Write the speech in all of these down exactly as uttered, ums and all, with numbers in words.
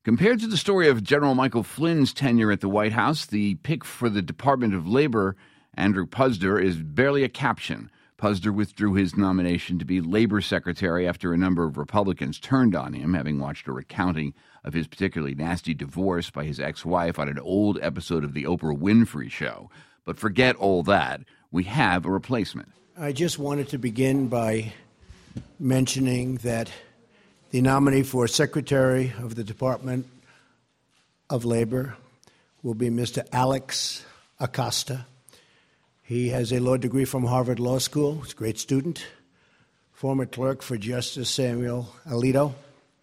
Compared to the story of General Michael Flynn's tenure at the White House, the pick for the Department of Labor, Andrew Puzder, is barely a caption. Puzder withdrew his nomination to be Labor Secretary after a number of Republicans turned on him, having watched a recounting of his particularly nasty divorce by his ex-wife on an old episode of The Oprah Winfrey Show. But forget all that. We have a replacement. I just wanted to begin by mentioning that the nominee for Secretary of the Department of Labor will be Mister Alex Acosta. He has a law degree from Harvard Law School. He's a great student, former clerk for Justice Samuel Alito,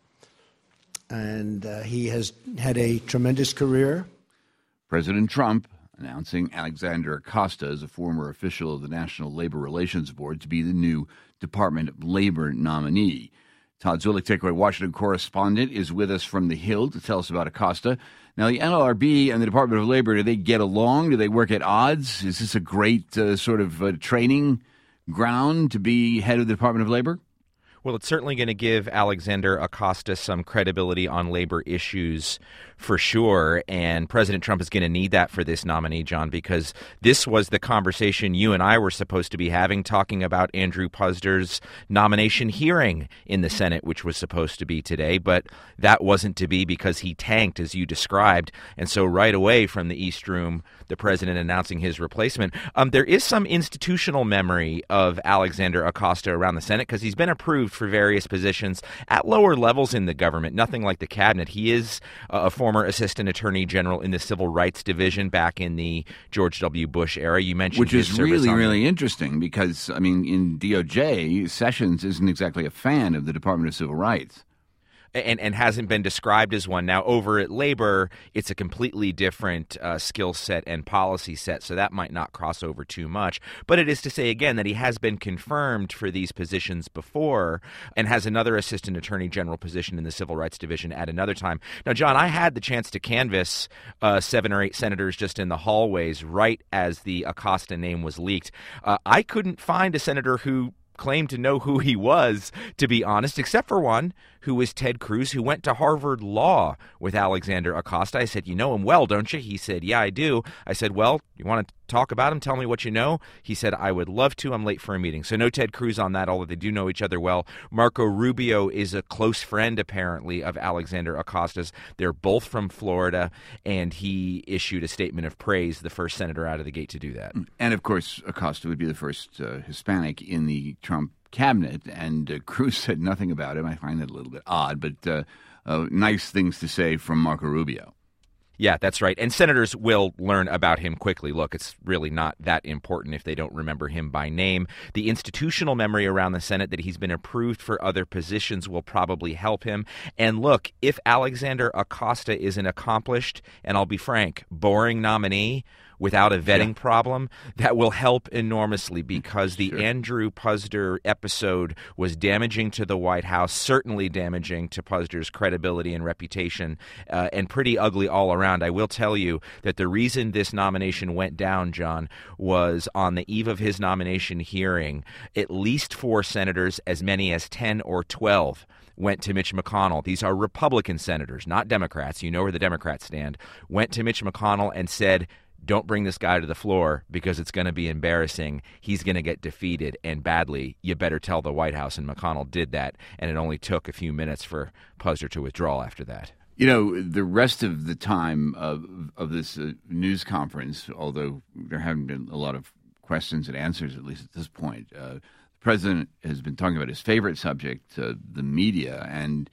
and uh, he has had a tremendous career. President Trump announcing Alexander Acosta as a former official of the National Labor Relations Board to be the new Department of Labor nominee. Todd Zulik, Takeaway Washington correspondent, is with us from the Hill to tell us about Acosta. Now, the N L R B and the Department of Labor, do they get along? Do they work at odds? Is this a great uh, sort of uh, training ground to be head of the Department of Labor? Well, it's certainly going to give Alexander Acosta some credibility on labor issues for sure, and President Trump is going to need that for this nominee, John, because this was the conversation you and I were supposed to be having, talking about Andrew Puzder's nomination hearing in the Senate, which was supposed to be today, but that wasn't to be because he tanked, as you described, and so right away from the East Room, the president announcing his replacement. Um, there is some institutional memory of Alexander Acosta around the Senate because he's been approved for various positions at lower levels in the government, nothing like the cabinet. He is a former assistant attorney general in the Civil Rights Division back in the George W. Bush era. You mentioned Which his is service really, on really interesting because, I mean, in D O J, Sessions isn't exactly a fan of the Department of Civil Rights. And, and hasn't been described as one. Now, over at Labor, it's a completely different uh, skill set and policy set, so that might not cross over too much. But it is to say, again, that he has been confirmed for these positions before and has another assistant attorney general position in the Civil Rights Division at another time. Now, John, I had the chance to canvass uh, seven or eight senators just in the hallways right as the Acosta name was leaked. Uh, I couldn't find a senator who claimed to know who he was, to be honest, except for one who was Ted Cruz, who went to Harvard Law with Alexander Acosta. I said, you know him well, don't you? He said, yeah, I do. I said, well, you want to talk about him? Tell me what you know. He said, I would love to. I'm late for a meeting. So no Ted Cruz on that, although they do know each other well. Marco Rubio is a close friend, apparently, of Alexander Acosta's. They're both from Florida, and he issued a statement of praise, the first senator out of the gate to do that. And, of course, Acosta would be the first uh, Hispanic in the Trump cabinet, and uh, Cruz said nothing about him. I find that a little bit odd, but uh, uh, nice things to say from Marco Rubio. Yeah, that's right. And senators will learn about him quickly. Look, it's really not that important if they don't remember him by name. The institutional memory around the Senate that he's been approved for other positions will probably help him. And look, if Alexander Acosta is an accomplished, and I'll be frank, boring nominee without a vetting yeah. problem, that will help enormously because the sure. Andrew Puzder episode was damaging to the White House, certainly damaging to Puzder's credibility and reputation, uh, and pretty ugly all around. I will tell you that the reason this nomination went down, John, was on the eve of his nomination hearing, at least four senators, as many as ten or twelve, went to Mitch McConnell. These are Republican senators, not Democrats. You know where the Democrats stand. Went to Mitch McConnell and said, don't bring this guy to the floor because it's going to be embarrassing. He's going to get defeated and badly. You better tell the White House. And McConnell did that, and it only took a few minutes for Puzder to withdraw after that. You know, the rest of the time of, of this uh, news conference, although there haven't been a lot of questions and answers, at least at this point, uh, the president has been talking about his favorite subject, uh, the media, and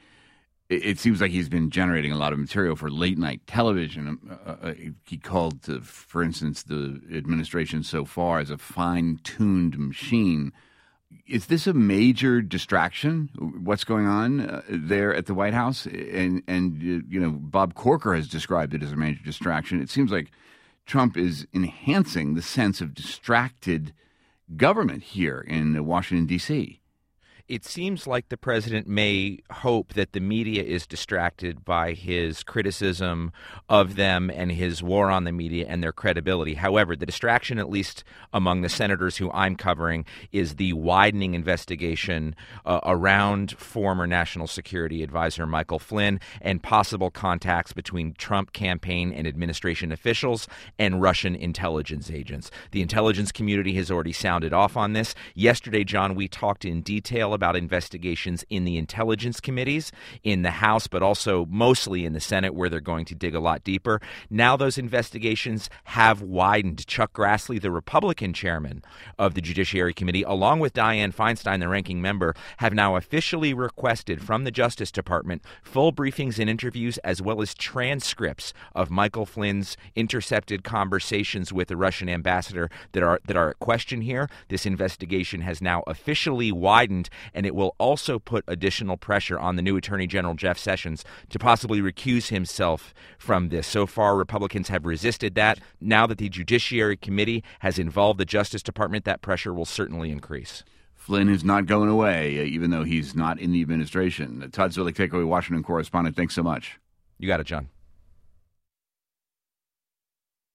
it seems like he's been generating a lot of material for late-night television. Uh, uh, he called, uh, for instance, the administration so far as a fine-tuned machine. Is this a major distraction, what's going on uh, there at the White House? And, and uh, you know, Bob Corker has described it as a major distraction. It seems like Trump is enhancing the sense of distracted government here in Washington, D C it seems like the president may hope that the media is distracted by his criticism of them and his war on the media and their credibility. However, the distraction, at least among the senators who I'm covering, is the widening investigation uh, around former National Security Advisor Michael Flynn and possible contacts between Trump campaign and administration officials and Russian intelligence agents. The intelligence community has already sounded off on this. Yesterday, John, we talked in detail about investigations in the intelligence committees in the House, but also mostly in the Senate, where they're going to dig a lot deeper. Now those investigations have widened. Chuck Grassley, the Republican chairman of the Judiciary Committee, along with Dianne Feinstein, the ranking member, have now officially requested from the Justice Department full briefings and interviews, as well as transcripts of Michael Flynn's intercepted conversations with the Russian ambassador that are that are at question here. This investigation has now officially widened, and it will also put additional pressure on the new Attorney General Jeff Sessions to possibly recuse himself from this. So far, Republicans have resisted that. Now that the Judiciary Committee has involved the Justice Department, that pressure will certainly increase. Flynn is not going away, even though he's not in the administration. Todd Zolik, Takeaway Washington correspondent, thanks so much. You got it, John.